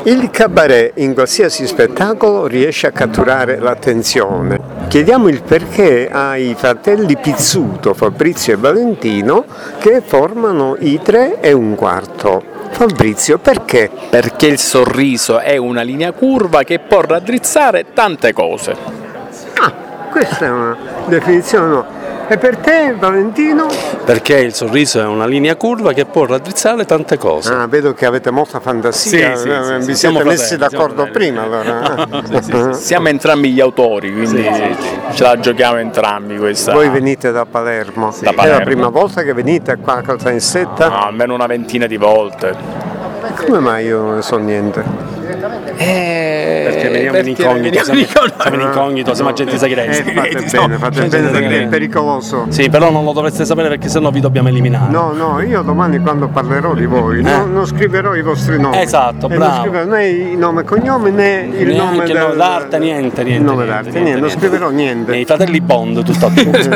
Il cabaret in qualsiasi spettacolo riesce a catturare l'attenzione. Chiediamo il perché ai fratelli Pizzuto, Fabrizio e Valentino, che formano i 3 e un quarto. Fabrizio, perché? Perché il sorriso è una linea curva che può raddrizzare tante cose. Ah, questa è una definizione, no? E per te, Valentino? Perché il sorriso è una linea curva che può raddrizzare tante cose. Ah, vedo che avete molta fantasia, Sì, vi siete messi d'accordo prima allora. Siamo entrambi gli autori, quindi ce la giochiamo entrambi questa. Voi venite da Palermo. Da Palermo. È la prima volta che venite qua a Caltanissetta? No, almeno una ventina di volte. Come mai io non ne so niente? Perché veniamo in incognito, siamo in incognito, siamo agenti segreti. Fate bene perché è pericoloso. Sì, però non lo dovreste sapere perché sennò vi dobbiamo eliminare. No, io domani quando parlerò di voi non scriverò i vostri nomi. Esatto, bravo. Non scriverò né il nome e cognome né il nome d'arte, niente. Il nome d'arte, niente, non scriverò niente. I fratelli Bond, tutto a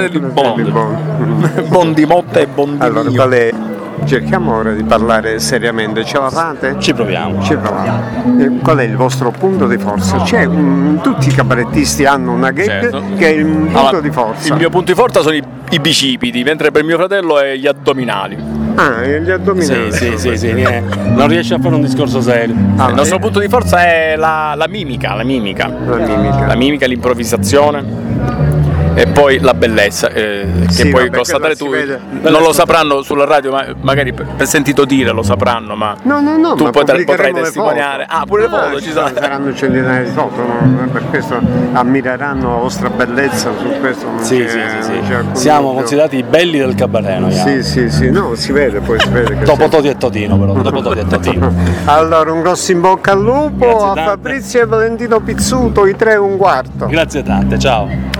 Bondi Motta e Bondi Allora, Mio. Cerchiamo ora di parlare seriamente, ce la fate? Ci proviamo. Qual è il vostro punto di forza? Tutti i cabarettisti hanno una gag Certo. che è il punto di forza. Il mio punto di forza sono i bicipiti, mentre per mio fratello è gli addominali. Ah, gli addominali. Sì. Non riesce a fare un discorso serio. Il nostro punto di forza è la mimica, l'improvvisazione. E poi la bellezza, che puoi constatare tu. Non lo sapranno sulla radio, ma magari per sentito dire lo sapranno, ma no, tu ma potrai testimoniare. Ah, pure le foto ci sono. Saranno centinaia di foto, no? Per questo ammireranno la vostra bellezza, su questo non c'è alcun Siamo dubbio. considerati i belli del cabaret, no? Sì, no, si vede che Dopo Toti e Totino, però. Dopo Toti e Totino. Allora, un grosso in bocca al lupo. Grazie a tante. Fabrizio e Valentino Pizzuto, i 3 e un quarto. Grazie tante, ciao.